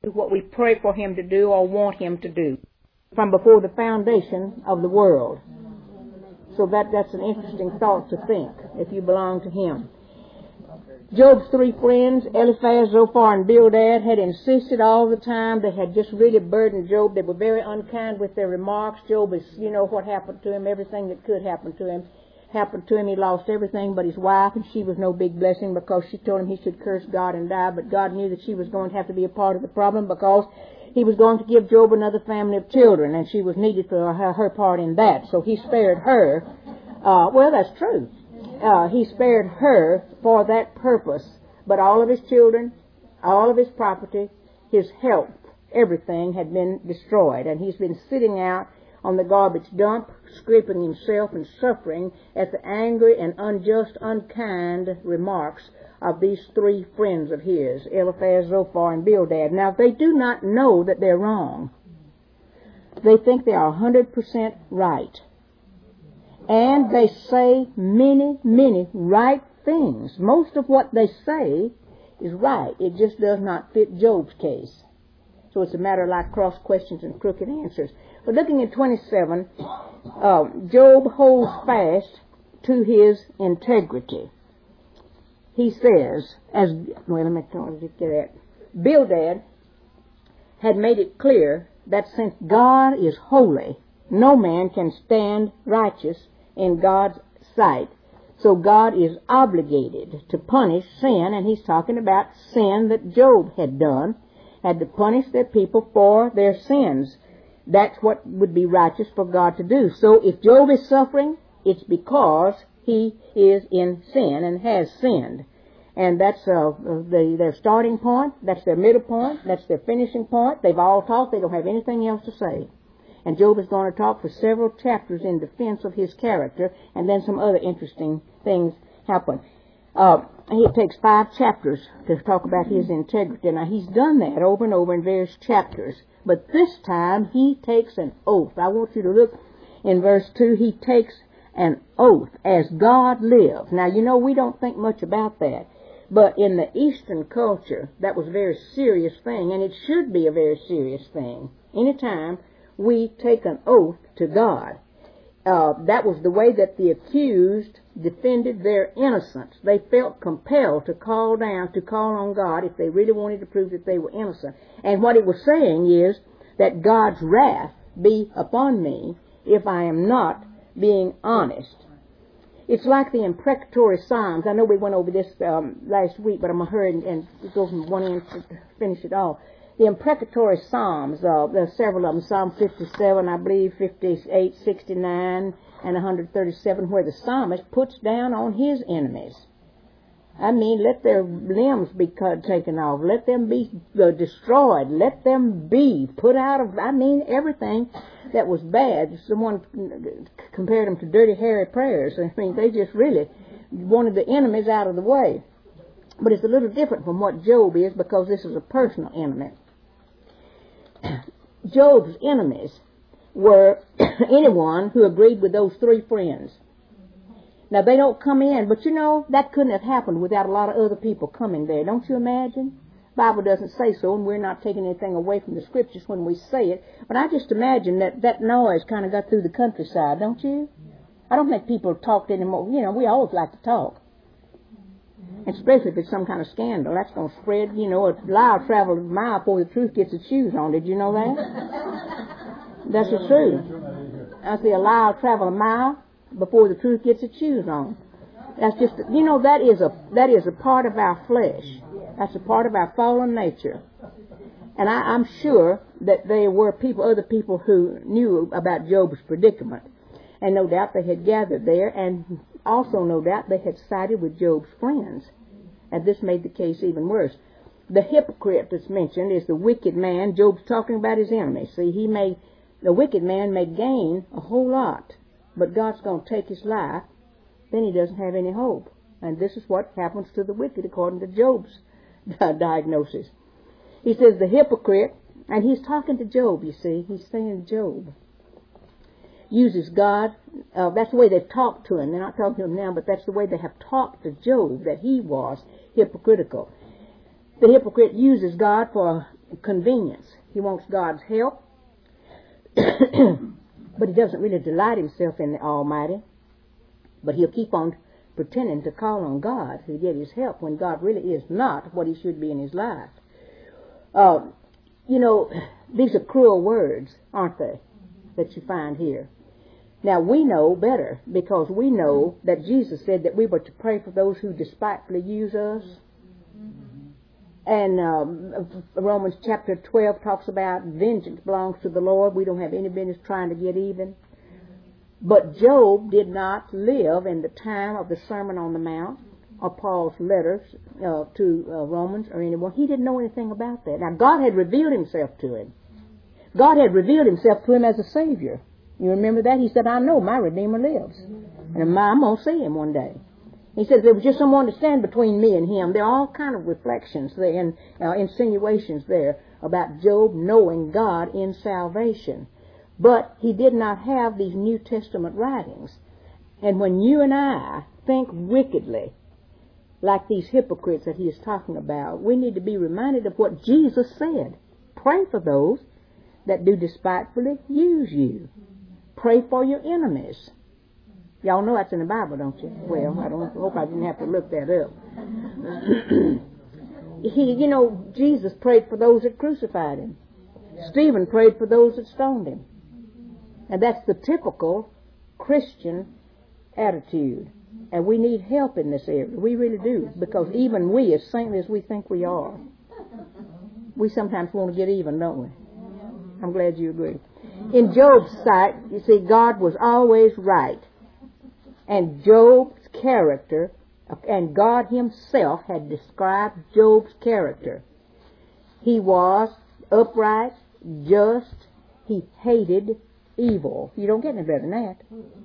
what we pray for him to do or want him to do from before the foundation of the world. So that's an interesting thought to think if you belong to him. Job's three friends, Eliphaz, Zophar, and Bildad, had insisted all the time. They had just really burdened Job. They were very unkind with their remarks. Job is, you know what happened to him. Everything that could happen to him happened to him. He lost everything but his wife, and she was no big blessing because she told him he should curse God and die. But God knew that she was going to have to be a part of the problem because he was going to give Job another family of children, and she was needed for her part in that. So he spared her. Well, that's true. He spared her for that purpose. But all of his children, all of his property, his health, everything had been destroyed. And he's been sitting out on the garbage dump, scraping himself and suffering at the angry and unjust, unkind remarks of these three friends of his, Eliphaz, Zophar, and Bildad. Now, they do not know that they're wrong. They think they are 100% right. And they say many, many right things. Most of what they say is right. It just does not fit Job's case. So it's a matter of like cross questions and crooked answers. But looking at 27, Job holds fast to his integrity. He says, Bildad had made it clear that since God is holy, no man can stand righteous in God's sight. So God is obligated to punish sin, and he's talking about sin that Job had done, had to punish their people for their sins. That's what would be righteous for God to do. So if Job is suffering, it's because he is in sin and has sinned. And that's their starting point, that's their middle point, that's their finishing point. They've all talked, they don't have anything else to say. And Job is going to talk for several chapters in defense of his character, and then some other interesting things happen. It takes 5 chapters to talk about his integrity. Now, he's done that over and over in various chapters. But this time, he takes an oath. I want you to look in verse 2. He takes an oath, as God lives. Now, you know, we don't think much about that. But in the Eastern culture, that was a very serious thing, and it should be a very serious thing. Anytime we take an oath to God. That was the way that the accused defended their innocence. They felt compelled to call on God if they really wanted to prove that they were innocent. And what it was saying is that God's wrath be upon me if I am not being honest. It's like the imprecatory Psalms. I know we went over this last week, but I'm going to hurry and go from one end to finish it all. The imprecatory Psalms, there's several of them, Psalm 57, I believe, 58, 69, and 137, where the psalmist puts down on his enemies. I mean, let their limbs be taken off. Let them be destroyed. Let them be put out of, everything that was bad. Someone compared them to dirty, hairy prayers. I mean, they just really wanted the enemies out of the way. But it's a little different from what Job is, because this is a personal enemy. Job's enemies were anyone who agreed with those 3 friends. Now, they don't come in, but you know, that couldn't have happened without a lot of other people coming there. Don't you imagine? The Bible doesn't say so, and we're not taking anything away from the Scriptures when we say it. But I just imagine that noise kind of got through the countryside, don't you? I don't think people talked anymore. You know, we always like to talk. Especially if it's some kind of scandal. That's going to spread, you know, a lie will travel a mile before the truth gets its shoes on. Did you know that? That's the truth. I say a lie will travel a mile before the truth gets its shoes on. That's just, you know, that is a part of our flesh. That's a part of our fallen nature. And I'm sure that there were other people who knew about Job's predicament. And no doubt they had gathered there, and also no doubt they had sided with Job's friends. And this made the case even worse. The hypocrite that's mentioned is the wicked man. Job's talking about his enemy. See, the wicked man may gain a whole lot, but God's going to take his life, then he doesn't have any hope. And this is what happens to the wicked according to Job's diagnosis. He says the hypocrite, and he's talking to Job, you see. He's saying Job uses God. That's the way they've talked to him. They're not talking to him now, but that's the way they have talked to Job, that he was hypocritical. The hypocrite uses God for convenience. He wants God's help. But he doesn't really delight himself in the Almighty. But he'll keep on pretending to call on God to get his help when God really is not what he should be in his life. These are cruel words, aren't they, that you find here. Now, we know better because we know that Jesus said that we were to pray for those who despitefully use us. And Romans chapter 12 talks about vengeance belongs to the Lord. We don't have any business trying to get even. But Job did not live in the time of the Sermon on the Mount or Paul's letters to Romans or anyone. He didn't know anything about that. Now, God had revealed himself to him. God had revealed himself to him as a Savior. You remember that? He said, I know my Redeemer lives. And I'm going to see him one day. He said, there was just someone to stand between me and him. There are all kind of reflections there and insinuations there about Job knowing God in salvation. But he did not have these New Testament writings. And when you and I think wickedly, like these hypocrites that he is talking about, we need to be reminded of what Jesus said. Pray for those that do despitefully use you. Pray for your enemies. Y'all know that's in the Bible, don't you? Well, I hope I didn't have to look that up. Jesus prayed for those that crucified him. Stephen prayed for those that stoned him. And that's the typical Christian attitude. And we need help in this area. We really do. Because even we, as saintly as we think we are, we sometimes want to get even, don't we? I'm glad you agree. In Job's sight, you see, God was always right. And Job's character, and God himself had described Job's character. He was upright, just, he hated evil. You don't get any better than that.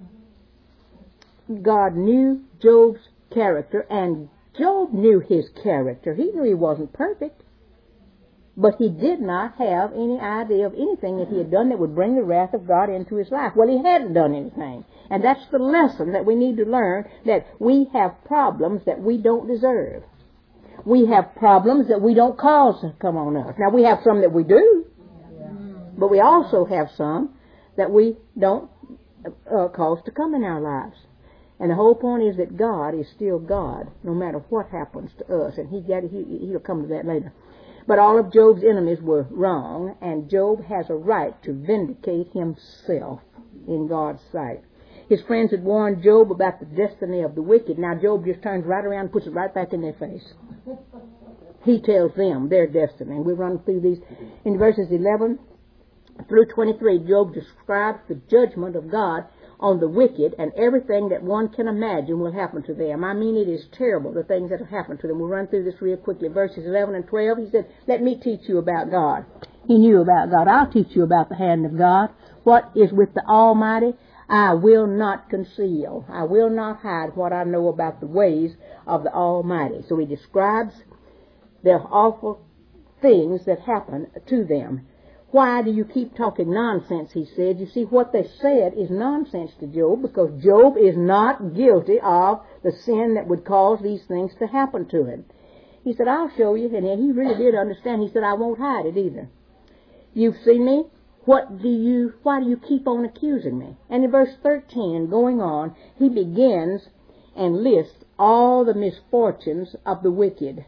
God knew Job's character, and Job knew his character. He knew he wasn't perfect. But he did not have any idea of anything that he had done that would bring the wrath of God into his life. Well, he hadn't done anything. And that's the lesson that we need to learn, that we have problems that we don't deserve. We have problems that we don't cause to come on us. Now, we have some that we do, but we also have some that we don't cause to come in our lives. And the whole point is that God is still God, no matter what happens to us. And he'll come to that later. But all of Job's enemies were wrong, and Job has a right to vindicate himself in God's sight. His friends had warned Job about the destiny of the wicked. Now Job just turns right around and puts it right back in their face. He tells them their destiny. And we run through these. In verses 11 through 23, Job describes the judgment of God on the wicked, and everything that one can imagine will happen to them. I mean, it is terrible, the things that have happened to them. We'll run through this real quickly. Verses 11 and 12, he said, let me teach you about God. He knew about God. I'll teach you about the hand of God. What is with the Almighty, I will not conceal. I will not hide what I know about the ways of the Almighty. So he describes the awful things that happen to them. Why do you keep talking nonsense, he said. You see, what they said is nonsense to Job, because Job is not guilty of the sin that would cause these things to happen to him. He said, I'll show you. And he really did understand. He said, I won't hide it either. You've seen me. Why do you keep on accusing me? And in verse 13, going on, he begins and lists all the misfortunes of the wicked.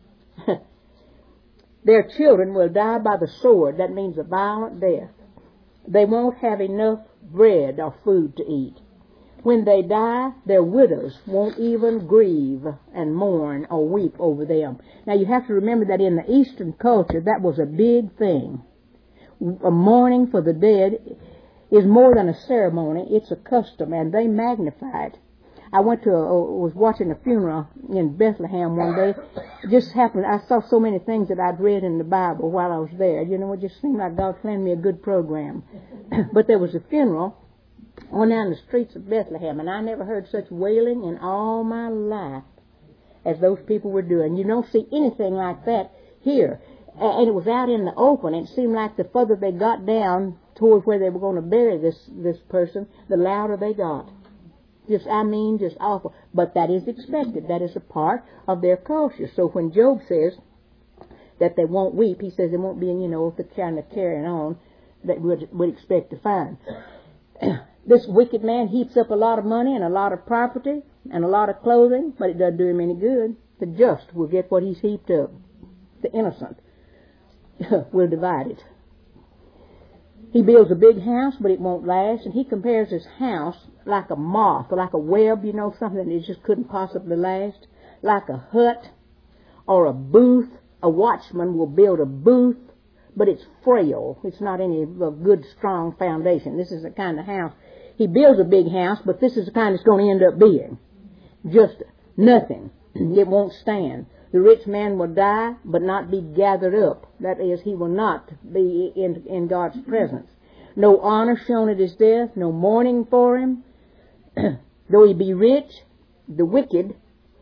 Their children will die by the sword. That means a violent death. They won't have enough bread or food to eat. When they die, their widows won't even grieve and mourn or weep over them. Now, you have to remember that in the Eastern culture, that was a big thing. A mourning for the dead is more than a ceremony. It's a custom, and they magnify it. I was watching a funeral in Bethlehem one day. It just happened, I saw so many things that I'd read in the Bible while I was there. You know, it just seemed like God planned me a good program. But there was a funeral on down the streets of Bethlehem, and I never heard such wailing in all my life as those people were doing. You don't see anything like that here. And it was out in the open. It seemed like the further they got down toward where they were going to bury this person, the louder they got. Just awful. But that is expected. That is a part of their culture. So when Job says that they won't weep. He says they won't be, the kind of carrying on that we'd expect to find. This wicked man heaps up a lot of money and a lot of property and a lot of clothing, but it doesn't do him any good. The just will get what he's heaped up. The innocent will divide it. He builds a big house, but it won't last, and he compares his house like a moth, or like a web, something that just couldn't possibly last, like a hut or a booth. A watchman will build a booth, but it's frail. It's not any of a good, strong foundation. This is the kind of house. He builds a big house, but this is the kind it's going to end up being. Just nothing. It won't stand. The rich man will die, but not be gathered up. That is, he will not be in God's presence. No honor shown at his death, no mourning for him. Though he be rich, the wicked,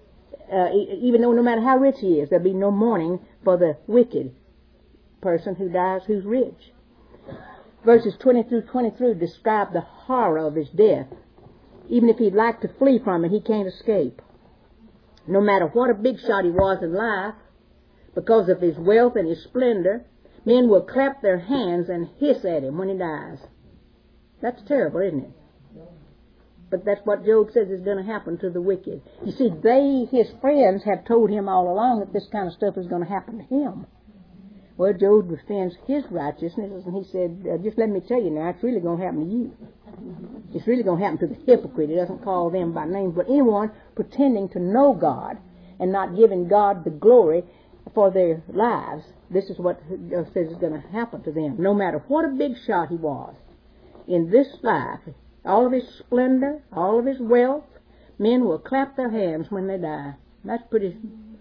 even though no matter how rich he is, there'll be no mourning for the wicked person who dies who's rich. Verses 20 through 23 describe the horror of his death. Even if he'd like to flee from it, he can't escape. No matter what a big shot he was in life, because of his wealth and his splendor, men will clap their hands and hiss at him when he dies. That's terrible, isn't it? But that's what Job says is going to happen to the wicked. You see, his friends, have told him all along that this kind of stuff is going to happen to him. Well, Job defends his righteousness, and he said, just let me tell you now, it's really going to happen to you. It's really going to happen to the hypocrite. He doesn't call them by name, but anyone pretending to know God and not giving God the glory for their lives. This is what says is going to happen to them. No matter what a big shot he was in this life, all of his splendor, all of his wealth, men will clap their hands when they die. That's pretty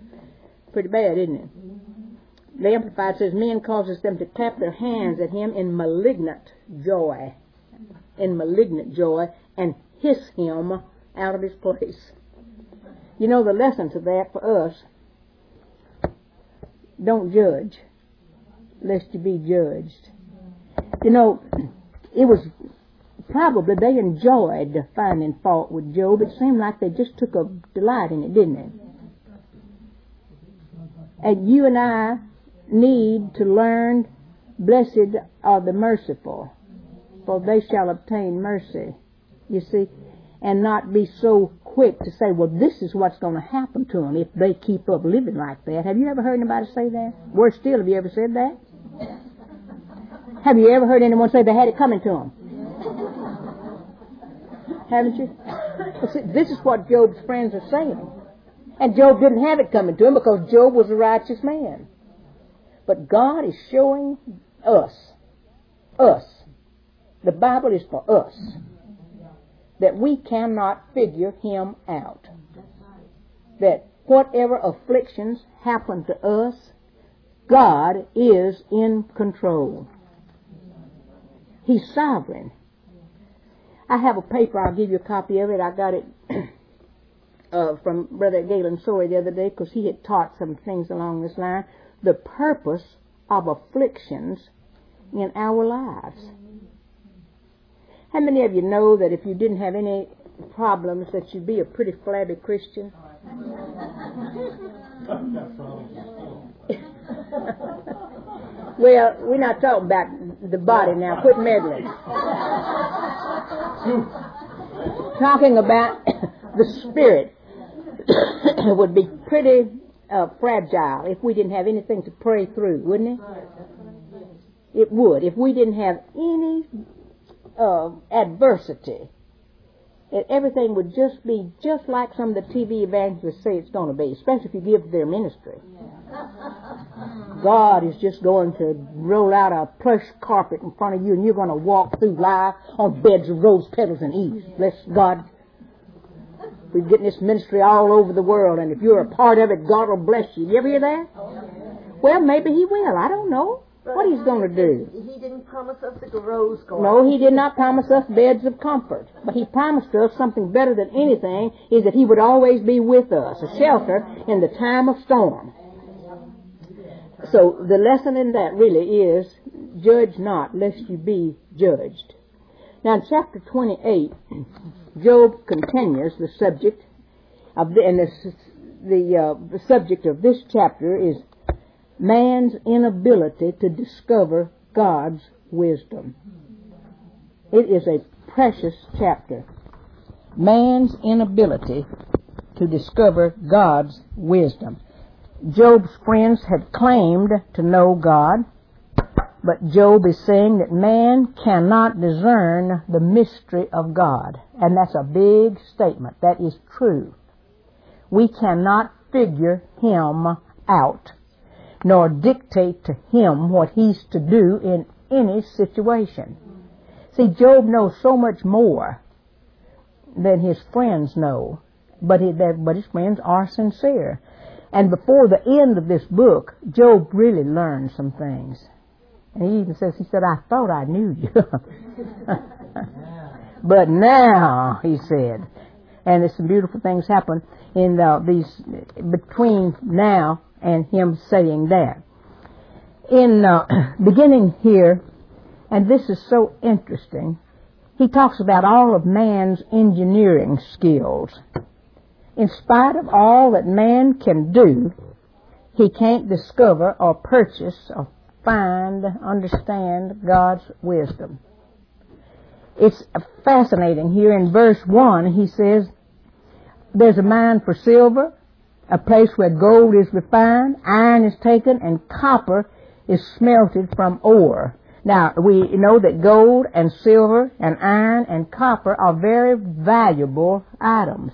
bad, isn't it? The Amplified says, men causes them to clap their hands at him in malignant joy, and hiss him out of his place. The lesson to that for us, don't judge, lest you be judged. It was probably they enjoyed finding fault with Job. It seemed like they just took a delight in it, didn't they? And you and I need to learn, blessed are the merciful, for they shall obtain mercy. You see, and not be so quick to say, well, this is what's going to happen to them if they keep up living like that. Have you ever heard anybody say that? Worse still, have you ever said that? Have you ever heard anyone say they had it coming to them? Haven't you? Well, see, this is what Job's friends are saying. And Job didn't have it coming to him because Job was a righteous man. But God is showing us, the Bible is for us, that we cannot figure him out. That whatever afflictions happen to us, God is in control. He's sovereign. I have a paper, I'll give you a copy of it. I got it from Brother Galen Sorey the other day because he had taught some things along this line. The purpose of afflictions in our lives. How many of you know that if you didn't have any problems that you'd be a pretty flabby Christian? Well, we're not talking about the body now. Quit meddling. Talking about the spirit would be pretty fragile if we didn't have anything to pray through, wouldn't it? It would. If we didn't have any adversity, everything would just be just like some of the TV evangelists say it's going to be, especially if you give their ministry. God is just going to roll out a plush carpet in front of you and you're going to walk through life on beds of rose petals and ease. Bless God. We're getting this ministry all over the world, and if you're a part of it, God will bless you. You ever hear that? Well, maybe He will. I don't know what He's going to do. He didn't promise us the rose garden. No, He did not promise us beds of comfort. But He promised us something better than anything, is that He would always be with us, a shelter in the time of storm. So the lesson in that really is, judge not, lest you be judged. Now in chapter 28, Job continues the subject of the subject of this chapter is man's inability to discover God's wisdom. It is a precious chapter. Man's inability to discover God's wisdom. Job's friends had claimed to know God, but Job is saying that man cannot discern the mystery of God. And that's a big statement. That is true. We cannot figure Him out, nor dictate to Him what He's to do in any situation. See, Job knows so much more than his friends know, but his friends are sincere. And before the end of this book, Job really learned some things. And he even says, I thought I knew you. But now, he said, and there's some beautiful things happen in between now and him saying that. In beginning here, and this is so interesting, he talks about all of man's engineering skills. In spite of all that man can do, he can't discover or purchase or find, understand God's wisdom. It's fascinating. Here in verse 1, he says, there's a mine for silver, a place where gold is refined, iron is taken, and copper is smelted from ore. Now, we know that gold and silver and iron and copper are very valuable items.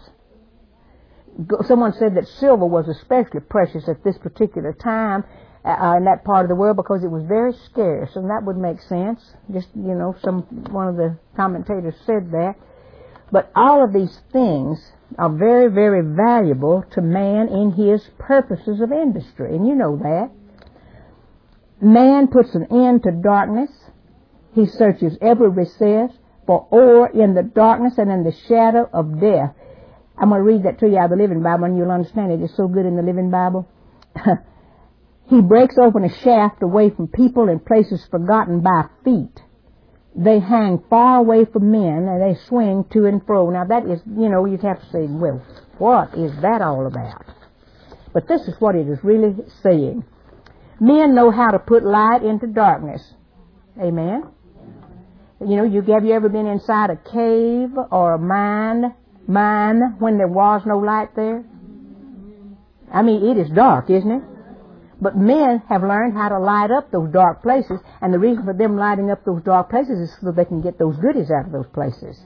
Someone said that silver was especially precious at this particular time in that part of the world because it was very scarce, and that would make sense. Just, one of the commentators said that. But all of these things are very, very valuable to man in his purposes of industry, and you know that. Man puts an end to darkness. He searches every recess for ore in the darkness and in the shadow of death. I'm going to read that to you out of the Living Bible, and you'll understand it. It's so good in the Living Bible. He breaks open a shaft away from people in places forgotten by feet. They hang far away from men, and they swing to and fro. Now that is, you'd have to say, well, what is that all about? But this is what it is really saying. Men know how to put light into darkness. Amen? Have you ever been inside a cave or a mine when there was no light there? I mean, it is dark, isn't it? But men have learned how to light up those dark places, and the reason for them lighting up those dark places is so they can get those goodies out of those places.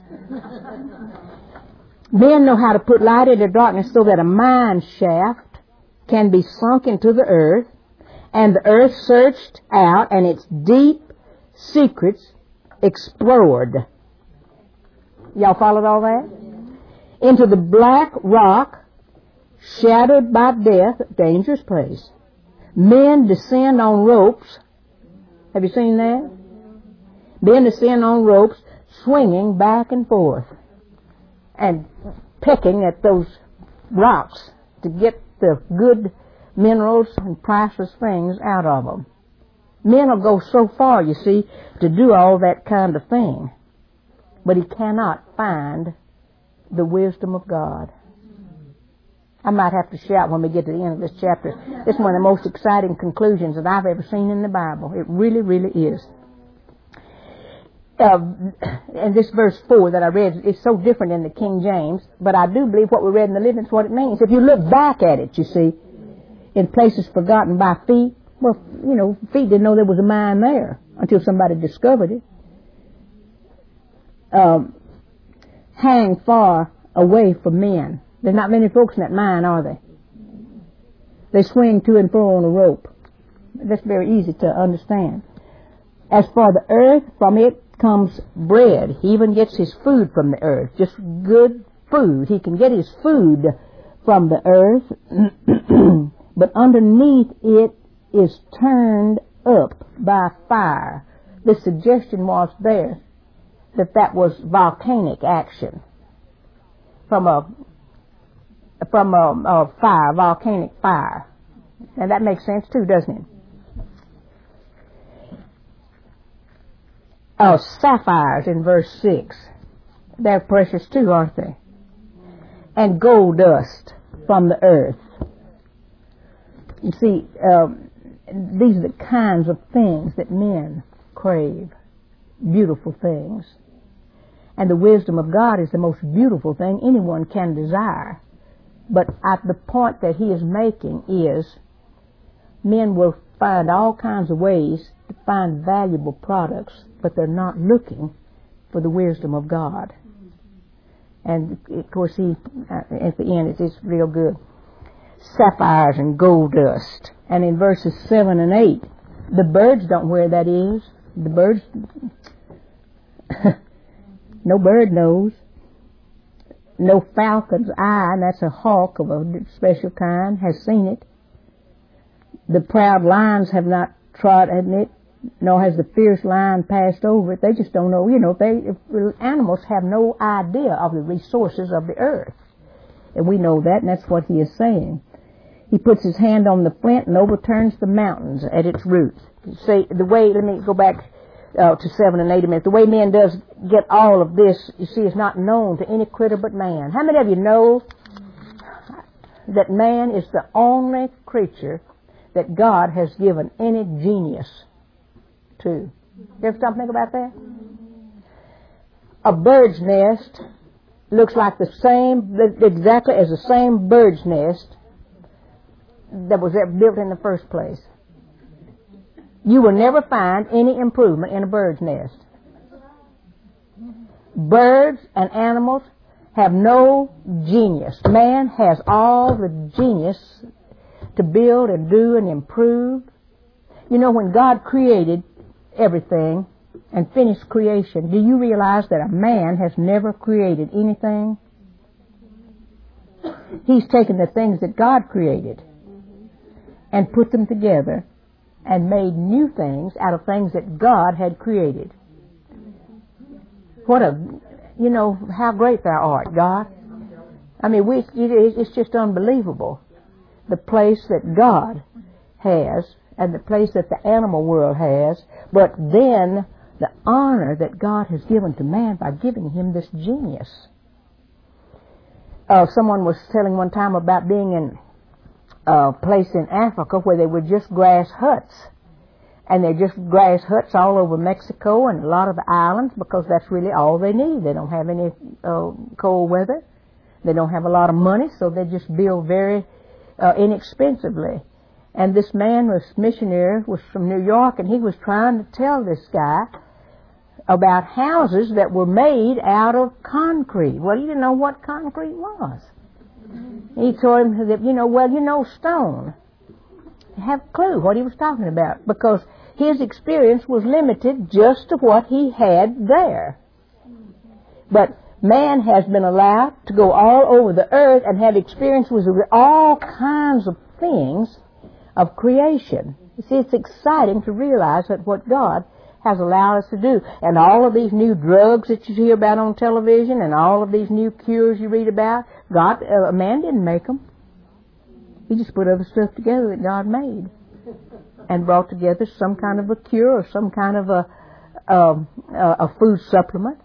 Men know how to put light into darkness so that a mine shaft can be sunk into the earth, and the earth searched out, and its deep secrets explored. Y'all followed all that? Into the black rock, shadowed by death, dangerous place. Men descend on ropes. Have you seen that? Men descend on ropes, swinging back and forth, and pecking at those rocks to get the good minerals and priceless things out of them. Men will go so far, you see, to do all that kind of thing. But he cannot find the wisdom of God. I might have to shout when we get to the end of this chapter. It's one of the most exciting conclusions that I've ever seen in the Bible. It really, really is. And this verse 4 that I read is so different in the King James, but I do believe what we read in the Living is what it means. If you look back at it, you see, in places forgotten by feet, well, feet didn't know there was a mine there until somebody discovered it. Hang far away from men. There's not many folks in that mine, are they? They swing to and fro on a rope. That's very easy to understand. As for the earth, from it comes bread. He even gets his food from the earth. Just good food. He can get his food from the earth. But underneath it is turned up by fire. The suggestion was there that was volcanic action from a fire, volcanic fire. And that makes sense too, doesn't it? Sapphires in verse 6. They're precious too, aren't they? And gold dust from the earth. You see, these are the kinds of things that men crave. Beautiful things. And the wisdom of God is the most beautiful thing anyone can desire. But at the point that he is making is, men will find all kinds of ways to find valuable products, but they're not looking for the wisdom of God. And of course, at the end, it's real good. Sapphires and gold dust. And in verses 7 and 8, the birds don't know where that is. The birds, no bird knows. No falcon's eye, and that's a hawk of a special kind, has seen it. The proud lions have not trodden it, nor has the fierce lion passed over it. They just don't know. Animals have no idea of the resources of the earth. And we know that, and that's what he is saying. He puts his hand on the flint and overturns the mountains at its roots. See, let me go back to 7 and 8 a minute. The way man does get all of this, you see, is not known to any critter but man. How many of you know that man is the only creature that God has given any genius to? You ever stop and think about that? A bird's nest looks like exactly as the same bird's nest that was ever built in the first place. You will never find any improvement in a bird's nest. Birds and animals have no genius. Man has all the genius to build and do and improve. You know, when God created everything and finished creation, do you realize that a man has never created anything? He's taken the things that God created and put them together and made new things out of things that God had created. How great thou art, God. I mean, it's just unbelievable. The place that God has and the place that the animal world has, but then the honor that God has given to man by giving him this genius. Someone was telling one time about being in a place in Africa where they were just grass huts. And they're just grass huts all over Mexico and a lot of the islands, because that's really all they need. They don't have any cold weather. They don't have a lot of money, so they just build very inexpensively. And this missionary, was from New York, and he was trying to tell this guy about houses that were made out of concrete. Well, he didn't know what concrete was. He told him that, stone. Have a clue what he was talking about, because his experience was limited just to what he had there. But man has been allowed to go all over the earth and have experiences with all kinds of things of creation. You see, it's exciting to realize that what God has allowed us to do. And all of these new drugs that you hear about on television and all of these new cures you read about, man didn't make them. He just put other stuff together that God made and brought together some kind of a cure or some kind of a food supplement.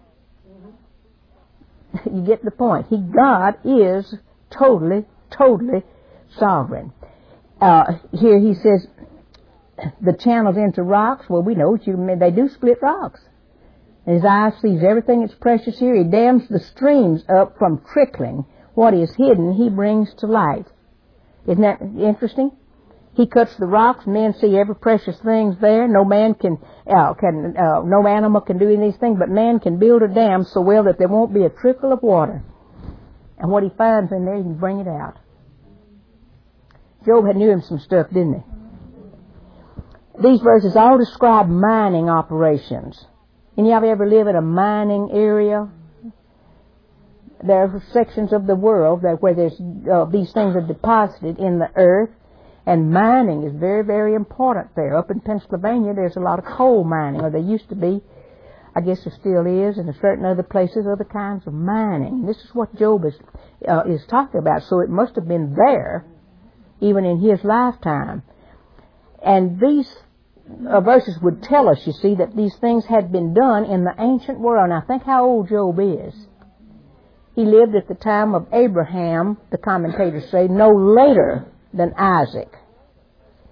You get the point. God is totally, totally sovereign. Here he says, the channels into rocks. Well, we know they do split rocks. And his eye sees everything that's precious here. He dams the streams up from trickling. What is hidden, he brings to light. Isn't that interesting? He cuts the rocks. Men see every precious thing there. No man no animal can do any of these things, but man can build a dam so well that there won't be a trickle of water. And what he finds in there, he can bring it out. Job had knew him some stuff, didn't he? These verses all describe mining operations. Any of you ever live in a mining area? There are sections of the world where these things are deposited in the earth, and mining is very, very important there. Up in Pennsylvania, there's a lot of coal mining, or there used to be. I guess there still is, and in certain other places, other kinds of mining. This is what Job is talking about, so it must have been there, even in his lifetime. And these verses would tell us, you see, that these things had been done in the ancient world. Now, think how old Job is. He lived at the time of Abraham, the commentators say, no later than Isaac.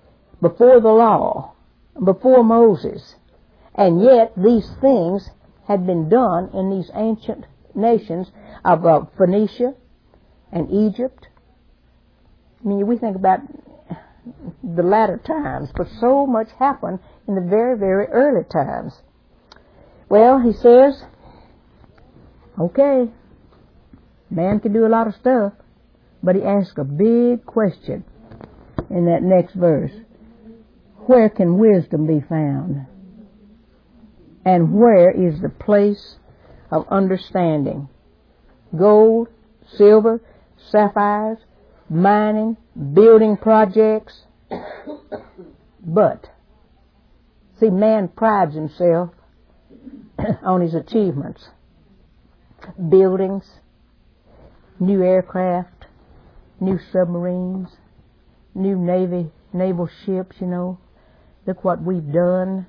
before the law, before Moses. And yet these things had been done in these ancient nations of Phoenicia and Egypt. I mean, we think about the latter times, but so much happened in the very, very early times. Well, he says, okay, man can do a lot of stuff, but he asks a big question in that next verse. Where can wisdom be found? And where is the place of understanding? Gold, silver, sapphires, mining, building projects. But, see, man prides himself on his achievements. Buildings, new aircraft, new submarines, new naval ships, you know. Look what we've done.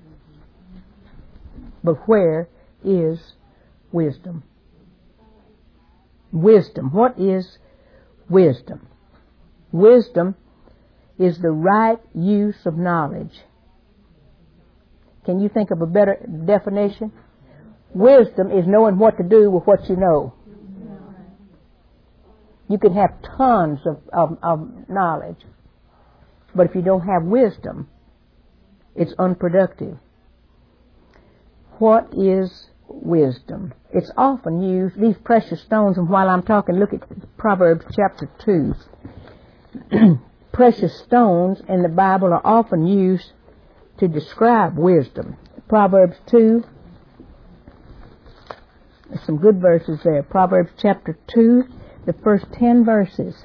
But where is wisdom? Wisdom. What is wisdom? Wisdom is the right use of knowledge. Can you think of a better definition? Wisdom is knowing what to do with what you know. You can have tons of knowledge, but if you don't have wisdom, it's unproductive. What is wisdom? It's often used, these precious stones, and while I'm talking, look at Proverbs chapter 2. Precious stones in the Bible are often used to describe wisdom. Proverbs 2, there's some good verses there. Proverbs chapter 2, the first 10 verses.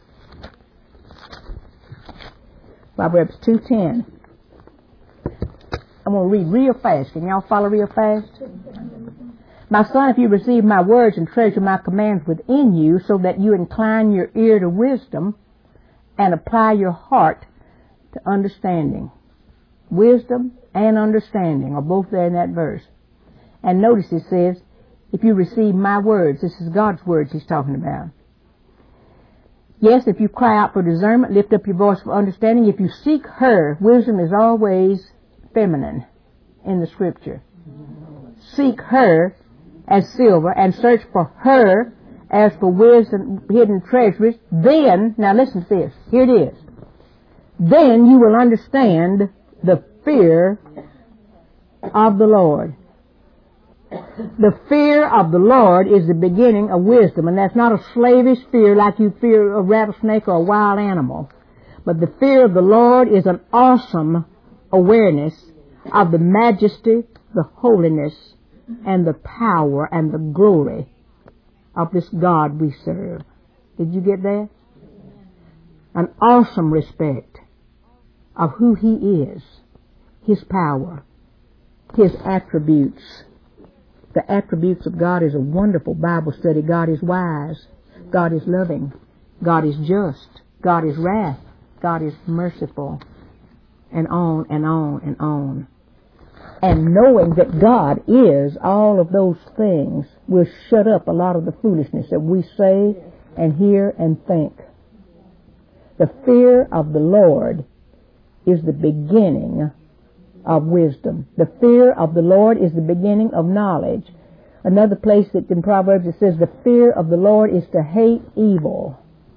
Proverbs 2:10. I'm going to read real fast. Can y'all follow real fast? My son, if you receive my words and treasure my commands within you, so that you incline your ear to wisdom and apply your heart to understanding. Wisdom and understanding are both there in that verse. And notice it says, if you receive my words, this is God's words he's talking about. Yes, if you cry out for discernment, lift up your voice for understanding. If you seek her, wisdom is always feminine in the scripture. Seek her as silver and search for her as for wisdom, hidden treasures. Then, now listen to this. Here it is. Then you will understand the fear of the Lord. The fear of the Lord is the beginning of wisdom, and that's not a slavish fear like you fear a rattlesnake or a wild animal. But the fear of the Lord is an awesome awareness of the majesty, the holiness, and the power and the glory of this God we serve. Did you get that? An awesome respect of who he is, his power, his attributes. The attributes of God is a wonderful Bible study. God is wise. God is loving. God is just. God is wrath. God is merciful. And on and on and on. And knowing that God is all of those things will shut up a lot of the foolishness that we say and hear and think. The fear of the Lord is the beginning of wisdom. The fear of the Lord is the beginning of knowledge. Another place that in Proverbs it says the fear of the Lord is to hate evil.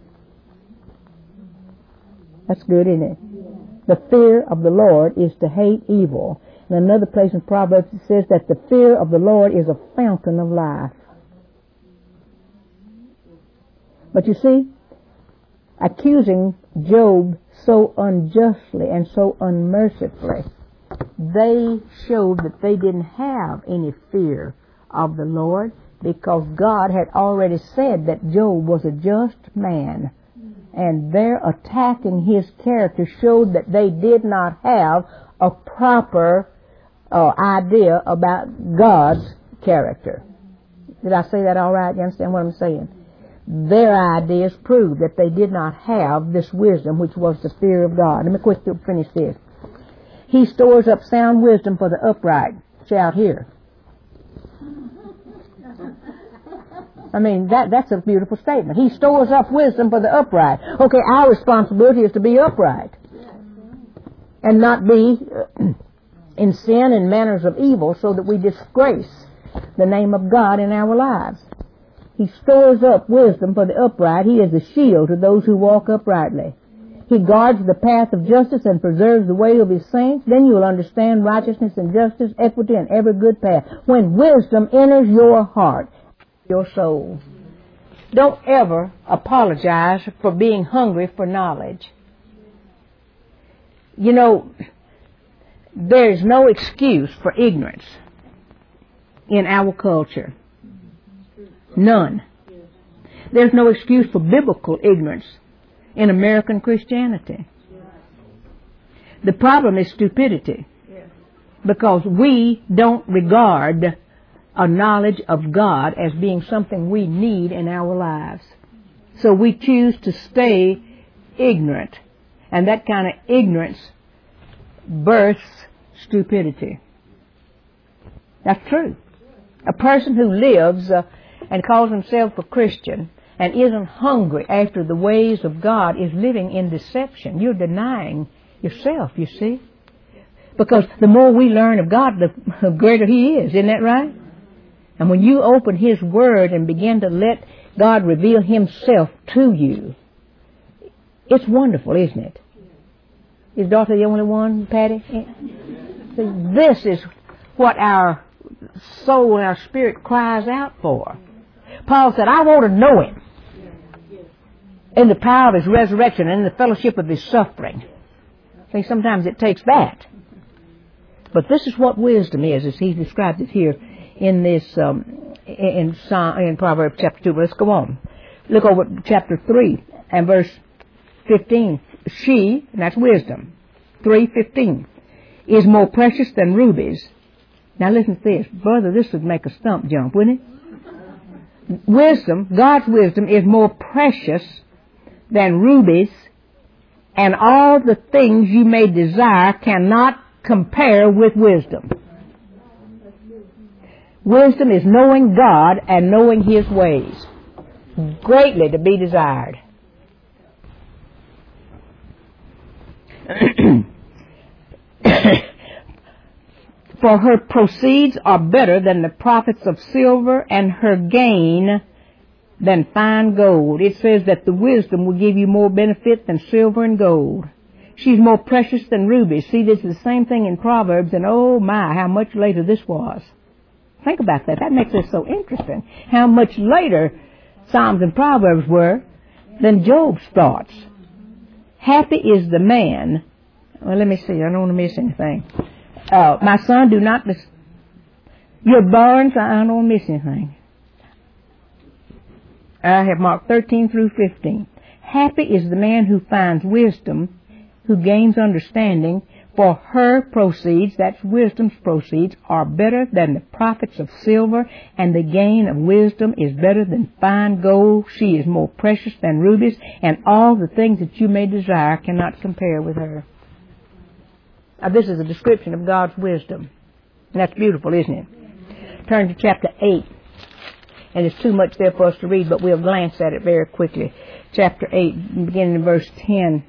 That's good, isn't it? The fear of the Lord is to hate evil. And another place in Proverbs it says that the fear of the Lord is a fountain of life. But you see, accusing Job so unjustly and so unmercifully, they showed that they didn't have any fear of the Lord, because God had already said that Job was a just man. And their attacking his character showed that they did not have a proper idea about God's character. Did I say that all right? You understand what I'm saying? Their ideas proved that they did not have this wisdom, which was the fear of God. Let me quickly finish this. He stores up sound wisdom for the upright. Shout here. I mean, that's a beautiful statement. He stores up wisdom for the upright. Okay, our responsibility is to be upright. and not be in sin and manners of evil, so that we disgrace the name of God in our lives. He stores up wisdom for the upright. He is a shield to those who walk uprightly. He guards the path of justice and preserves the way of his saints. Then you will understand righteousness and justice, equity, and every good path. When wisdom enters your heart, your soul. Don't ever apologize for being hungry for knowledge. You know, there's no excuse for ignorance in our culture. None. There's no excuse for biblical ignorance in American Christianity. The problem is stupidity, because we don't regard a knowledge of God as being something we need in our lives. So we choose to stay ignorant, and that kind of ignorance births stupidity. That's true. A person who lives and calls himself a Christian and isn't hungry after the ways of God is living in deception. You're denying yourself, you see. Because the more we learn of God, the greater He is. Isn't that right? And when you open His Word and begin to let God reveal Himself to you, it's wonderful, isn't it? Is Dorothy the only one, Patty? See, this is what our soul and our spirit cries out for. Paul said, I want to know Him in the power of His resurrection and in the fellowship of His suffering. See, sometimes it takes that. But this is what wisdom is, as he described it here in this, in Proverbs chapter 2. But let's go on. Look over at chapter 3 and verse 15. She, and that's wisdom, 3:15, is more precious than rubies. Now listen to this. Brother, this would make a stump jump, wouldn't it? Wisdom, God's wisdom, is more precious than rubies, and all the things you may desire cannot compare with wisdom. Wisdom is knowing God and knowing His ways. Greatly to be desired. For her proceeds are better than the profits of silver, and her gain than fine gold. It says that the wisdom will give you more benefit than silver and gold. She's more precious than rubies. See, this is the same thing in Proverbs, and oh my, how much later this was. Think about that. That makes this so interesting. How much later Psalms and Proverbs were than Job's thoughts. Happy is the man. Well, let me see. I don't want to miss anything. My son, do not... Your barns, I don't want to miss anything. I have marked 13 through 15. Happy is the man who finds wisdom, who gains understanding, for her proceeds, that's wisdom's proceeds, are better than the profits of silver, and the gain of wisdom is better than fine gold. She is more precious than rubies, and all the things that you may desire cannot compare with her. Now, this is a description of God's wisdom. And that's beautiful, isn't it? Turn to chapter 8. And there's too much there for us to read, but we'll glance at it very quickly. Chapter 8, beginning in verse 10.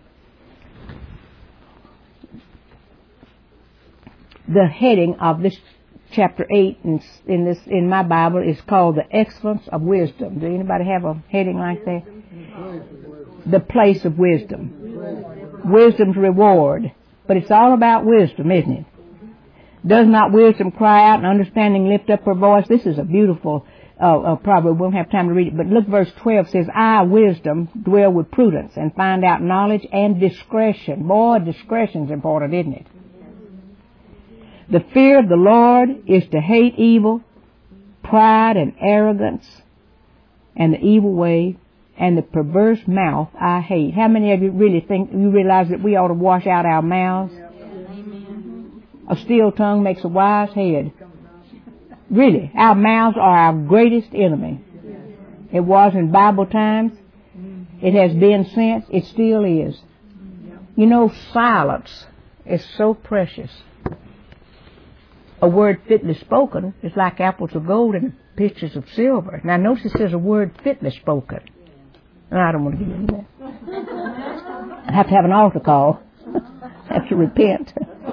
The heading of this chapter 8 in my Bible is called The Excellence of Wisdom. Do anybody have a heading like that? The place of wisdom. Wisdom's reward. But it's all about wisdom, isn't it? Does not wisdom cry out and understanding lift up her voice? This is a beautiful proverb. We won't have time to read it. But look, verse 12 says, I, wisdom, dwell with prudence and find out knowledge and discretion. Boy, discretion's important, isn't it? The fear of the Lord is to hate evil, pride and arrogance, and the evil way, and the perverse mouth I hate. How many of you really think, you realize that we ought to wash out our mouths? A still tongue makes a wise head. Really, our mouths are our greatest enemy. It was in Bible times. It has been since. It still is. You know, silence is so precious. A word fitly spoken is like apples of gold and pictures of silver. Now notice it says a word fitly spoken. I don't want to get into that. I have to have an altar call. have to repent.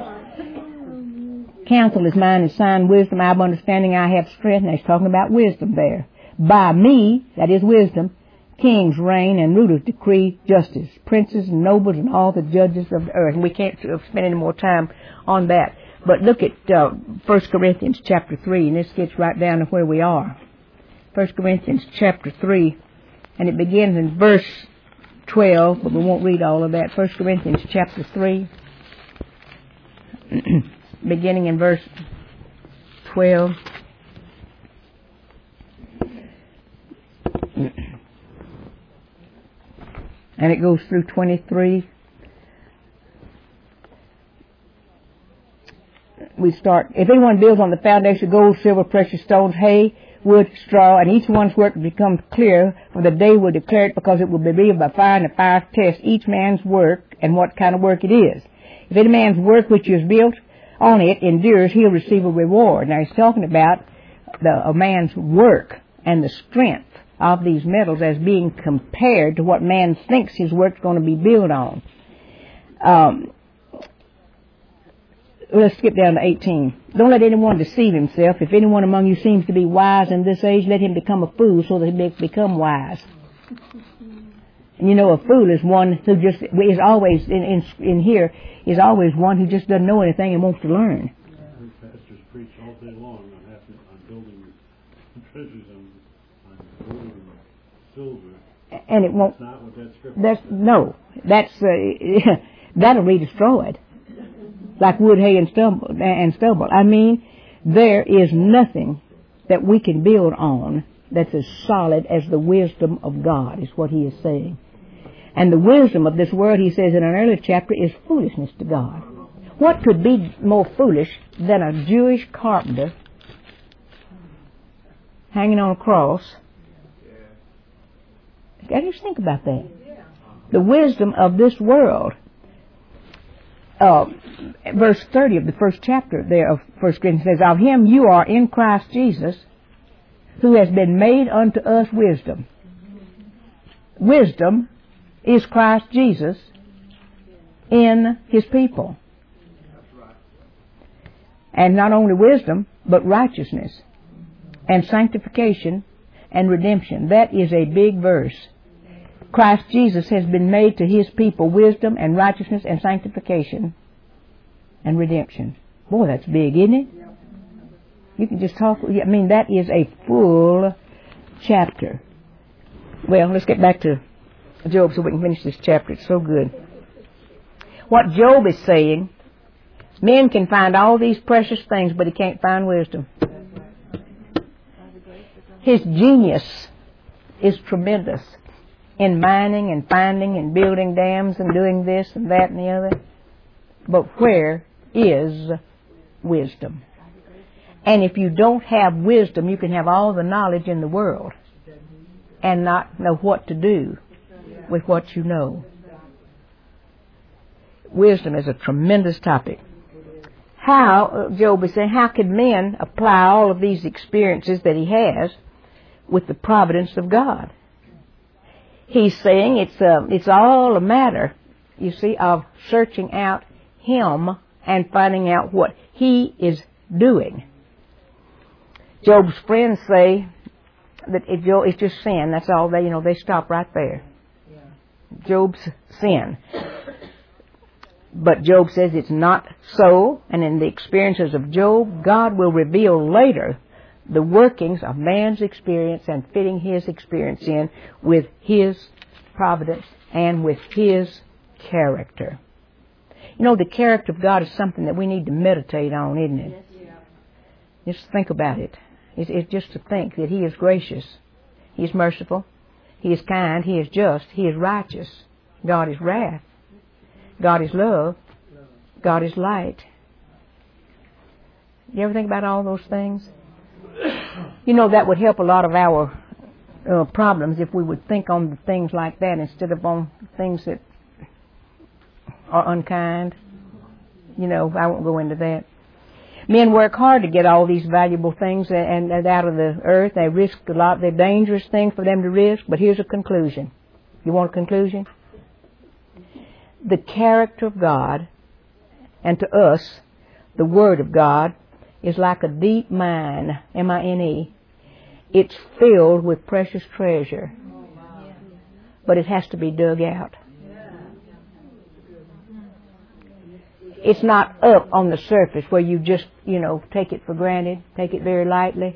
Counsel is mine, is sign wisdom. I have understanding, I have strength. And he's talking about wisdom there. By me, that is wisdom, kings reign and rulers decree justice. Princes and nobles and all the judges of the earth. And we can't spend any more time on that. But look at 1 Corinthians chapter 3, and this gets right down to where we are. 1 Corinthians chapter 3, and it begins in verse 12, but we won't read all of that. 1 Corinthians chapter 3, beginning in verse 12. And it goes through 23. We start, if anyone builds on the foundation of gold, silver, precious stones, hay, wood, straw, and each one's work becomes clear, for the day will declare it, because it will be revealed by fire, and the fire tests each man's work and what kind of work it is. If any man's work which is built on it endures, he'll receive a reward. Now he's talking about a man's work and the strength of these metals as being compared to what man thinks his work's going to be built on. Let's skip down to 18. Don't let anyone deceive himself. If anyone among you seems to be wise in this age, let him become a fool so that he may become wise. And you know, a fool is one who just is always, in here, is always one who just doesn't know anything and wants to learn. Pastors preach all day long on building treasures on gold and silver. And it won't. That's not what that scripture That's that'll be destroyed. Like wood, hay, and stubble. I mean, there is nothing that we can build on that's as solid as the wisdom of God, is what he is saying. And the wisdom of this world, he says in an earlier chapter, is foolishness to God. What could be more foolish than a Jewish carpenter hanging on a cross? Just think about that. The wisdom of this world. Verse 30 of the first chapter there of 1 Corinthians says, of him you are in Christ Jesus, who has been made unto us wisdom. Wisdom is Christ Jesus in his people. And not only wisdom, but righteousness and sanctification and redemption. That is a big verse. Christ Jesus has been made to his people wisdom and righteousness and sanctification and redemption. Boy, that's big, isn't it? You can just talk, I mean, that is a full chapter. Well, let's get back to Job so we can finish this chapter. It's so good. What Job is saying, men can find all these precious things, but he can't find wisdom. His genius is tremendous in mining and finding and building dams and doing this and that and the other. But where is wisdom? And if you don't have wisdom, you can have all the knowledge in the world and not know what to do with what you know. Wisdom is a tremendous topic. How, Job is saying, how can men apply all of these experiences that he has with the providence of God? He's saying it's all a matter, you see, of searching out him and finding out what he is doing. Job's friends say that it's just sin. That's all they stop right there. Job's sin. But Job says it's not so, and in the experiences of Job, God will reveal later the workings of man's experience and fitting his experience in with his providence and with his character. You know, the character of God is something that we need to meditate on, isn't it? Just think about it. It's just to think that he is gracious, he is merciful, he is kind, he is just, he is righteous. God is wrath. God is love. God is light. You ever think about all those things? You know, that would help a lot of our problems if we would think on the things like that instead of on things that are unkind. You know, I won't go into that. Men work hard to get all these valuable things and out of the earth. They risk a lot. They're dangerous things for them to risk. But here's a conclusion. You want a conclusion? The character of God And to us, the Word of God is like a deep mine, M-I-N-E. It's filled with precious treasure. But it has to be dug out. It's not up on the surface where you just, take it for granted, take it very lightly.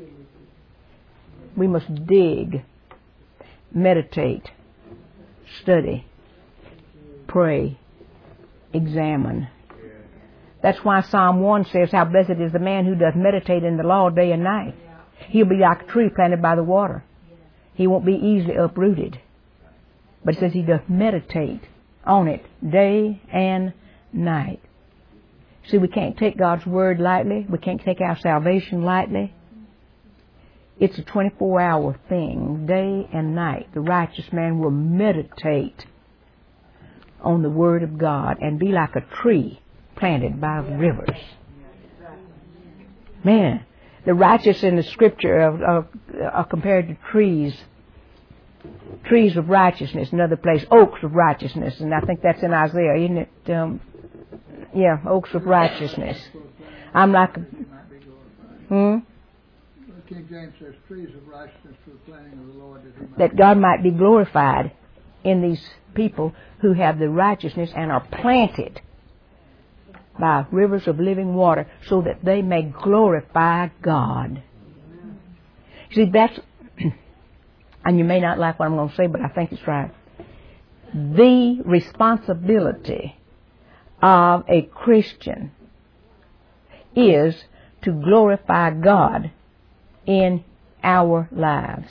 We must dig, meditate, study, pray, examine. That's why Psalm 1 says, how blessed is the man who doth meditate in the law day and night. He'll be like a tree planted by the water. He won't be easily uprooted. But it says he doth meditate on it day and night. See, we can't take God's Word lightly. We can't take our salvation lightly. It's a 24-hour thing, day and night. The righteous man will meditate on the Word of God and be like a tree planted by rivers. Man, the righteous in the Scripture are compared to trees. Trees of righteousness, another place, oaks of righteousness. And I think that's in Isaiah, isn't it? Oaks of righteousness. I'm like King James says trees of righteousness for the planting of the Lord, that God might be glorified in these people who have the righteousness and are planted by rivers of living water so that they may glorify God. See, that's, and you may not like what I'm going to say, but I think it's right. The responsibility of a Christian is to glorify God in our lives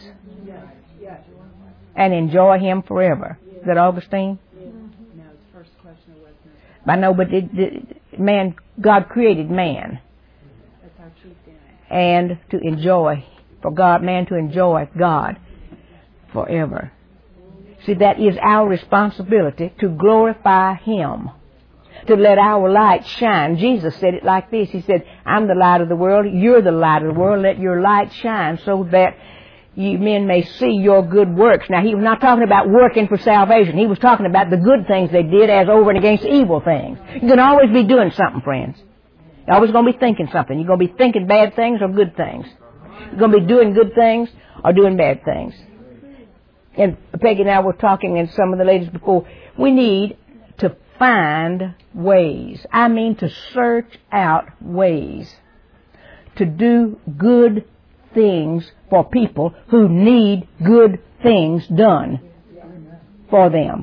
and enjoy Him forever. Is that Augustine? No, it's first question of Westminster. I know, but God created man. That's our truth in it. And to enjoy, man to enjoy God forever. See, that is our responsibility, to glorify Him, to let our light shine. Jesus said it like this. He said, I'm the light of the world, you're the light of the world, let your light shine so that you men may see your good works. Now, he was not talking about working for salvation. He was talking about the good things they did as over and against evil things. You can always be doing something, friends. You're always going to be thinking something. You're going to be thinking bad things or good things. You're going to be doing good things or doing bad things. And Peggy and I were talking, and some of the ladies before, we need to find ways. I mean to search out ways to do good things for people who need good things done for them.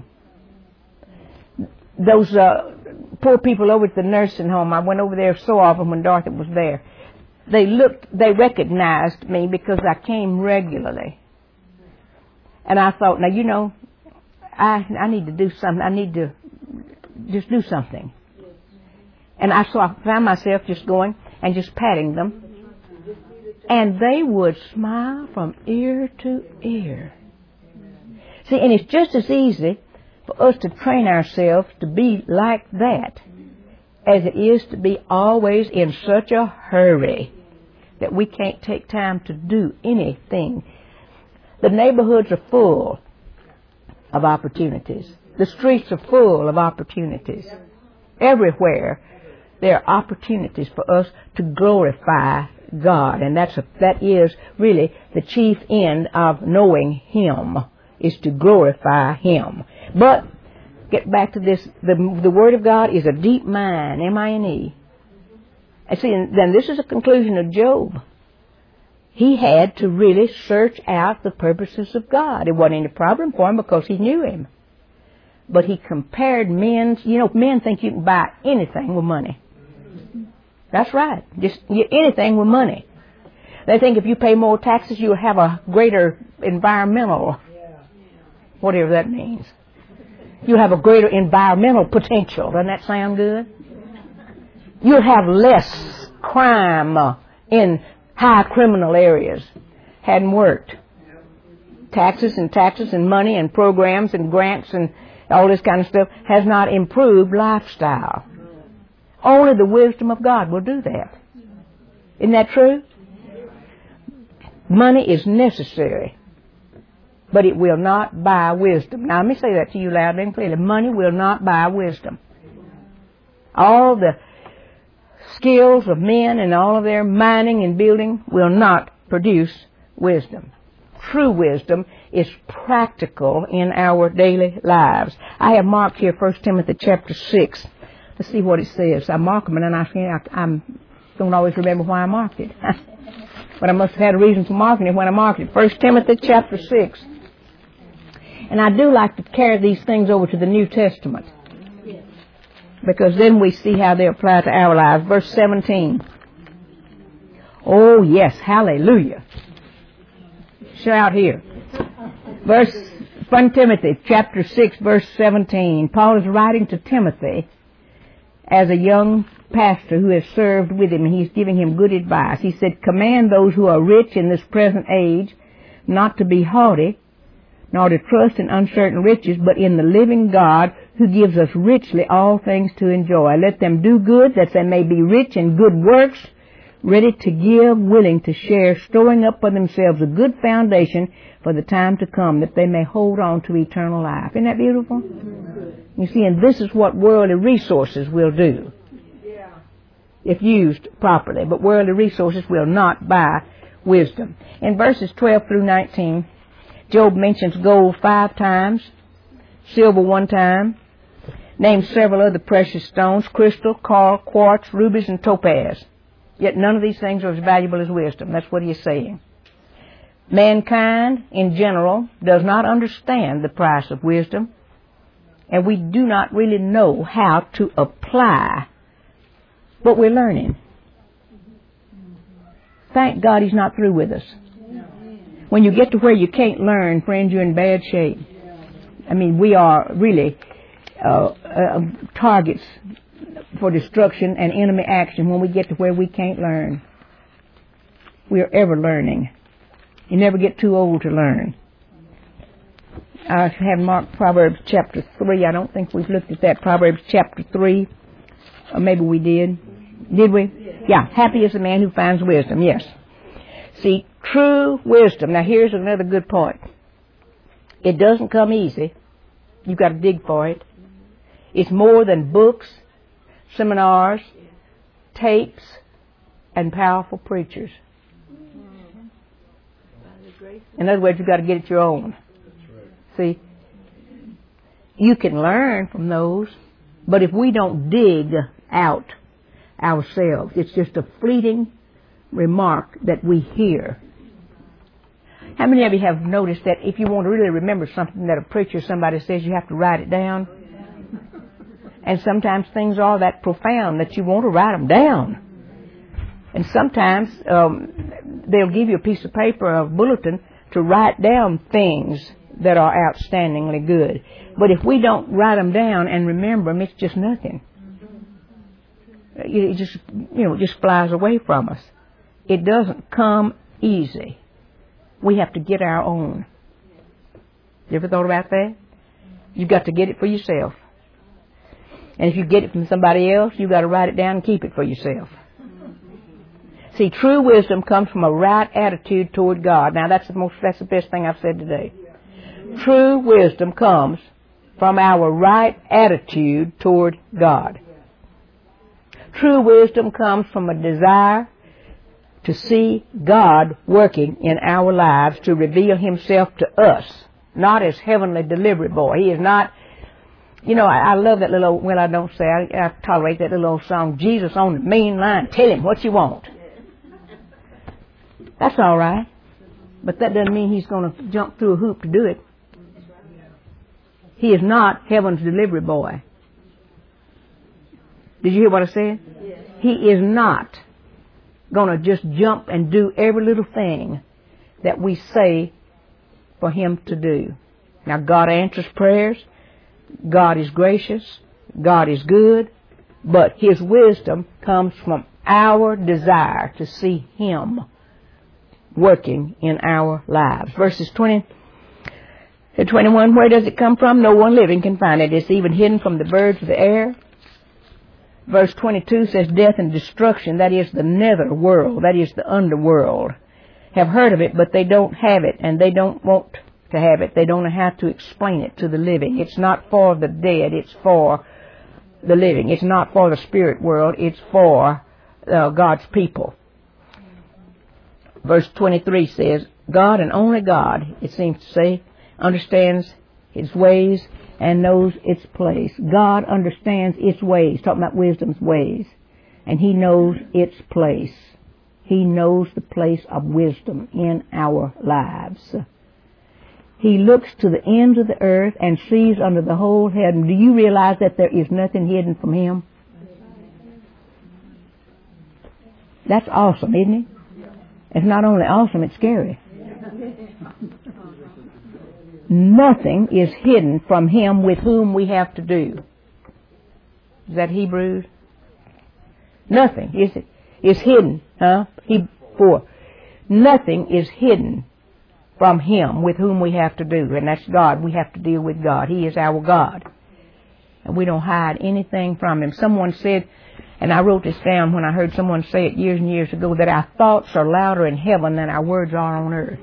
Those poor people over at the nursing home, I went over there so often when Dorothy was there. They recognized me because I came regularly. And I thought, now, I need to do something. I need to just do something. And I found myself just going and just patting them. And they would smile from ear to ear. See, and it's just as easy for us to train ourselves to be like that as it is to be always in such a hurry that we can't take time to do anything. The neighborhoods are full of opportunities. The streets are full of opportunities. Everywhere there are opportunities for us to glorify God. And that is really the chief end of knowing Him, is to glorify Him. But, get back to this, the Word of God is a deep mine, M-I-N-E. And see, then this is a conclusion of Job. He had to really search out the purposes of God. It wasn't any problem for him because he knew Him. But he compared men think you can buy anything with money. That's right. Just anything with money. They think if you pay more taxes, you'll have a greater environmental, whatever that means. You'll have a greater environmental potential. Doesn't that sound good? You'll have less crime in high criminal areas. Hadn't worked. Taxes and money and programs and grants and all this kind of stuff has not improved lifestyle. Only the wisdom of God will do that. Isn't that true? Money is necessary, but it will not buy wisdom. Now, let me say that to you loudly and clearly. Money will not buy wisdom. All the skills of men and all of their mining and building will not produce wisdom. True wisdom is practical in our daily lives. I have marked here 1 Timothy chapter 6. Let's see what it says. I mark them and I don't always remember why I marked it. But I must have had a reason for marking it when I marked it. 1 Timothy chapter 6. And I do like to carry these things over to the New Testament, because then we see how they apply to our lives. Verse 17. Oh, yes, hallelujah. Shout here. 1 Timothy chapter 6, verse 17. Paul is writing to Timothy as a young pastor who has served with him, and he's giving him good advice. He said, command those who are rich in this present age not to be haughty, nor to trust in uncertain riches, but in the living God who gives us richly all things to enjoy. Let them do good, that they may be rich in good works, ready to give, willing to share, storing up for themselves a good foundation for the time to come, that they may hold on to eternal life. Isn't that beautiful? You see, and this is what worldly resources will do, if used properly. But worldly resources will not buy wisdom. In verses 12 through 19, Job mentions gold 5 times, silver 1 time, names several other precious stones, crystal, coral, quartz, rubies, and topaz. Yet none of these things are as valuable as wisdom. That's what he is saying. Mankind, in general, does not understand the price of wisdom, and we do not really know how to apply what we're learning. Thank God he's not through with us. When you get to where you can't learn, friends, you're in bad shape. I mean, we are really targets for destruction and enemy action when we get to where we can't learn. We are ever learning. You never get too old to learn. I have marked Proverbs chapter 3. I don't think we've looked at that. Proverbs chapter 3. Or maybe we did. Did we? Yeah. Happy is the man who finds wisdom. Yes. See, true wisdom. Now here's another good point. It doesn't come easy. You've got to dig for it. It's more than books, seminars, tapes, and powerful preachers. In other words, you've got to get it your own. See, you can learn from those, but if we don't dig out ourselves, it's just a fleeting remark that we hear. How many of you have noticed that if you want to really remember something that a preacher or somebody says, you have to write it down? And sometimes things are that profound that you want to write them down. And sometimes they'll give you a piece of paper, a bulletin, to write down things that are outstandingly good. But if we don't write them down and remember them, it's just nothing. It just, just flies away from us. It doesn't come easy. We have to get our own. You ever thought about that? You've got to get it for yourself. And if you get it from somebody else, you've got to write it down and keep it for yourself. See, true wisdom comes from a right attitude toward God. Now, that's the best thing I've said today. True wisdom comes from our right attitude toward God. True wisdom comes from a desire to see God working in our lives to reveal himself to us, not as heavenly delivery boy. He is not, I love that little, I don't say, I tolerate that little old song, Jesus on the main line, tell him what you want. That's all right. But that doesn't mean he's going to jump through a hoop to do it. He is not heaven's delivery boy. Did you hear what I said? Yes. He is not going to just jump and do every little thing that we say for him to do. Now, God answers prayers. God is gracious. God is good. But his wisdom comes from our desire to see him working in our lives. Verses 20 to 21, where does it come from? No one living can find it. It's even hidden from the birds of the air. Verse 22 says death and destruction, that is the nether world, that is the underworld, have heard of it, but they don't have it, and they don't want to have it. They don't know how to explain it to the living. It's not for the dead, it's for the living. It's not for the spirit world. It's for God's people. Verse 23 says, God and only God, it seems to say, understands His ways and knows its place. God understands its ways, talking about wisdom's ways, and He knows its place. He knows the place of wisdom in our lives. He looks to the ends of the earth and sees under the whole heaven. Do you realize that there is nothing hidden from Him? That's awesome, isn't it? It's not only awesome, it's scary. Nothing is hidden from Him with whom we have to do. Is that Hebrews? Nothing is hidden. Hebrews 4. Nothing is hidden from Him with whom we have to do. And that's God. We have to deal with God. He is our God. And we don't hide anything from Him. Someone said, and I wrote this down when I heard someone say it years and years ago, that our thoughts are louder in heaven than our words are on earth.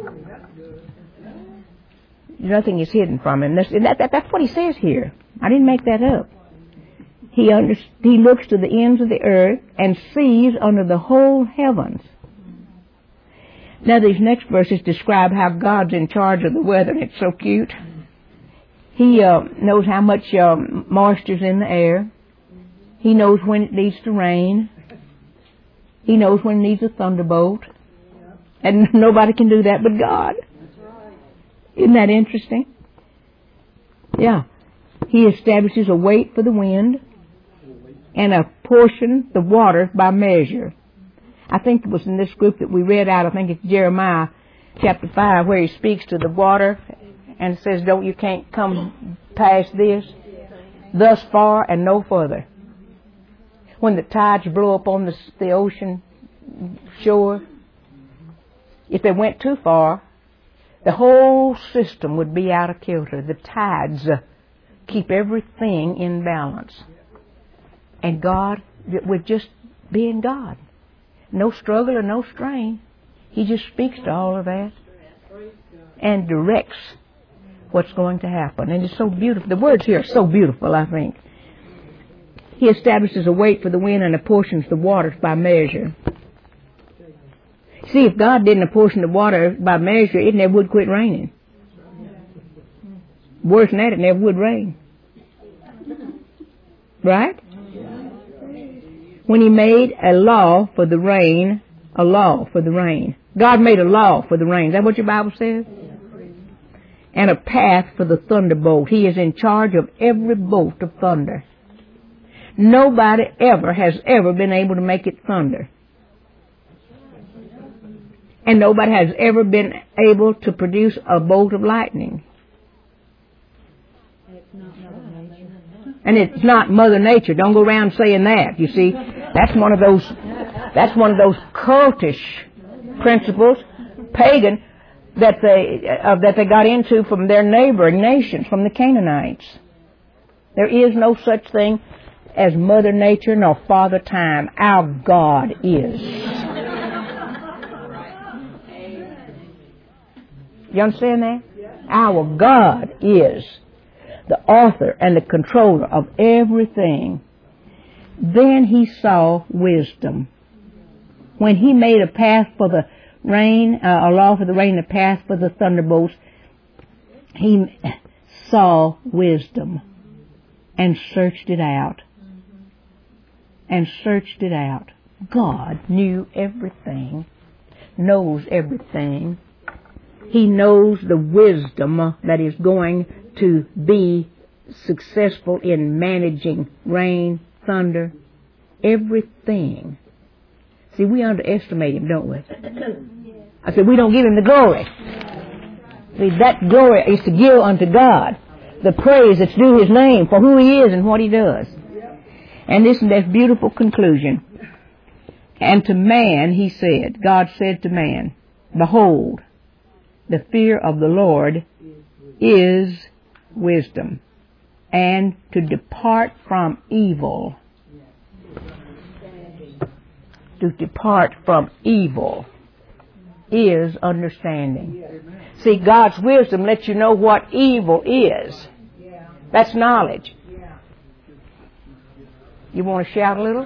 Nothing is hidden from Him. That's what He says here. I didn't make that up. He looks to the ends of the earth and sees under the whole heavens. Now these next verses describe how God's in charge of the weather, and it's so cute. He knows how much moisture's in the air. He knows when it needs to rain. He knows when it needs a thunderbolt. And nobody can do that but God. Isn't that interesting? Yeah. He establishes a weight for the wind and apportions the water by measure. I think it was in this group that we read out, I think it's Jeremiah chapter 5, where he speaks to the water and says, you can't come past this, thus far and no further. When the tides blow up on the ocean shore, if they went too far, the whole system would be out of kilter. The tides keep everything in balance. And God, with just being God, no struggle or no strain, He just speaks to all of that and directs what's going to happen. And it's so beautiful. The words here are so beautiful, I think. He establishes a weight for the wind and apportions the waters by measure. See, if God didn't apportion the water by measure, it never would quit raining. Worse than that, it never would rain. Right? When He made a law for the rain, God made a law for the rain. Is that what your Bible says? And a path for the thunderbolt. He is in charge of every bolt of thunder. Nobody has ever been able to make it thunder. And nobody has ever been able to produce a bolt of lightning. And it's not Mother Nature. Don't go around saying that. You see, that's one of those cultish principles, pagan, that they got into from their neighboring nations, from the Canaanites. There is no such thing as Mother Nature nor Father Time. Our God is. You understand that? Our God is the author and the controller of everything. Then He saw wisdom. When He made a path for the rain, a law for the rain, a path for the thunderbolts, He saw wisdom and searched it out. And searched it out. God knew everything, knows everything. He knows the wisdom that is going to be successful in managing rain, thunder, everything. See, we underestimate Him, don't we? I said, we don't give Him the glory. See, that glory is to give unto God the praise that's due His name for who He is and what He does. And listen to this beautiful conclusion. And to man He said, God said to man, behold, the fear of the Lord is wisdom, and to depart from evil. To depart from evil is understanding. See, God's wisdom lets you know what evil is. That's knowledge. You want to shout a little?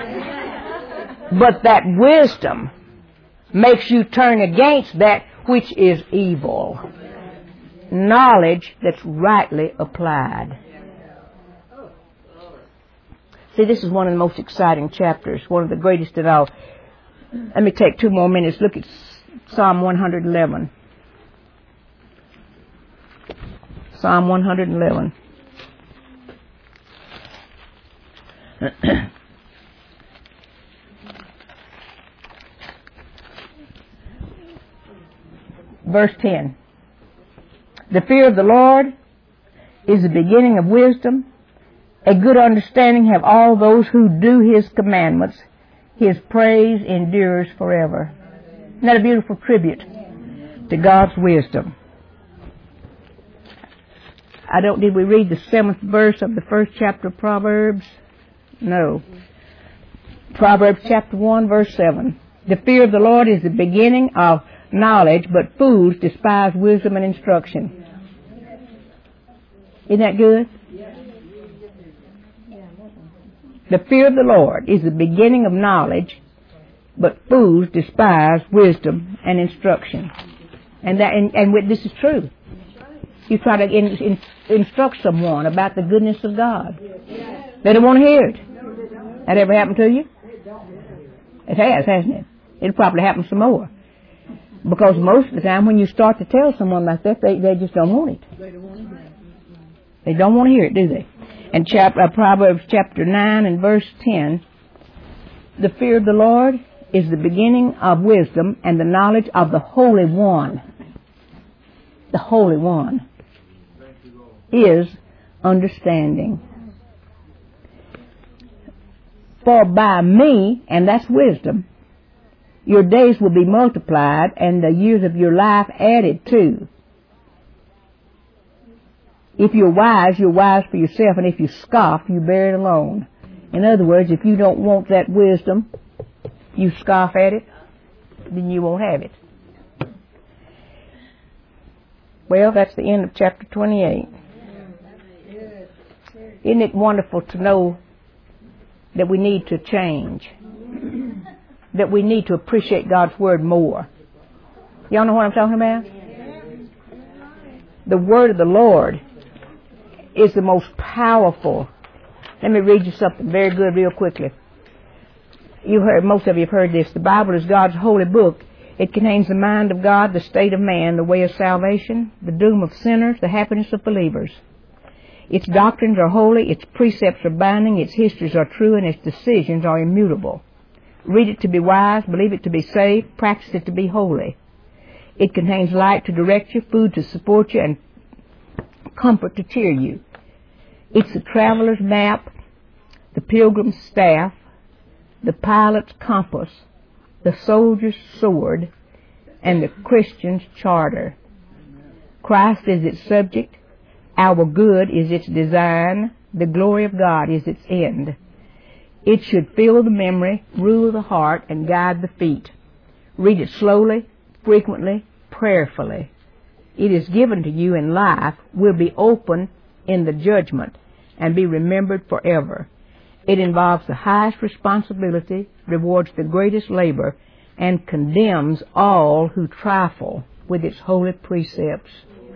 But that wisdom makes you turn against that which is evil. Knowledge that's rightly applied. See, this is one of the most exciting chapters, one of the greatest at all. Let me take 2 more minutes. Look at Psalm 111. Psalm 111. Verse 10. The fear of the Lord is the beginning of wisdom. A good understanding have all those who do His commandments. His praise endures forever. Isn't that a beautiful tribute to God's wisdom? Did we read the 7th verse of the 1st chapter of Proverbs? No. Proverbs chapter 1 verse 7. The fear of the Lord is the beginning of knowledge, but fools despise wisdom and instruction. Isn't that good? The fear of the Lord is the beginning of knowledge, but fools despise wisdom and instruction. And this is true. You try to instruct someone about the goodness of God. They don't want to hear it. That ever happened to you? It has, hasn't it? It'll probably happen some more. Because most of the time when you start to tell someone like that, they just don't want it. They don't want to hear it, do they? And Proverbs chapter 9 and verse 10, the fear of the Lord is the beginning of wisdom, and the knowledge of the Holy One. The Holy One is understanding. For by me, and that's wisdom, your days will be multiplied and the years of your life added to. If you're wise for yourself, and if you scoff, you bear it alone. In other words, if you don't want that wisdom, you scoff at it, then you won't have it. Well, that's the end of chapter 28. Isn't it wonderful to know that we need to change? That we need to appreciate God's Word more. Y'all know what I'm talking about? The Word of the Lord is the most powerful. Let me read you something very good real quickly. Most of you have heard this. The Bible is God's holy book. It contains the mind of God, the state of man, the way of salvation, the doom of sinners, the happiness of believers. Its doctrines are holy, its precepts are binding, its histories are true, and its decisions are immutable. Read it to be wise, believe it to be safe, practice it to be holy. It contains light to direct you, food to support you, and comfort to cheer you. It's the traveler's map, the pilgrim's staff, the pilot's compass, the soldier's sword, and the Christian's charter. Christ is its subject, our good is its design, the glory of God is its end. It should fill the memory, rule the heart, and guide the feet. Read it slowly, frequently, prayerfully. It is given to you in life, will be open in the judgment, and be remembered forever. It involves the highest responsibility, rewards the greatest labor, and condemns all who trifle with its holy precepts.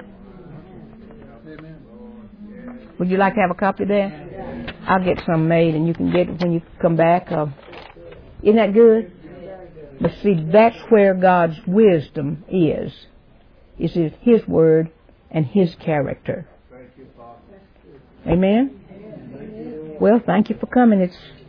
Would you like to have a copy of that? I'll get some made, and you can get it when you come back. Isn't that good? But see, that's where God's wisdom is. It's His Word and His character. Amen? Well, thank you for coming. It's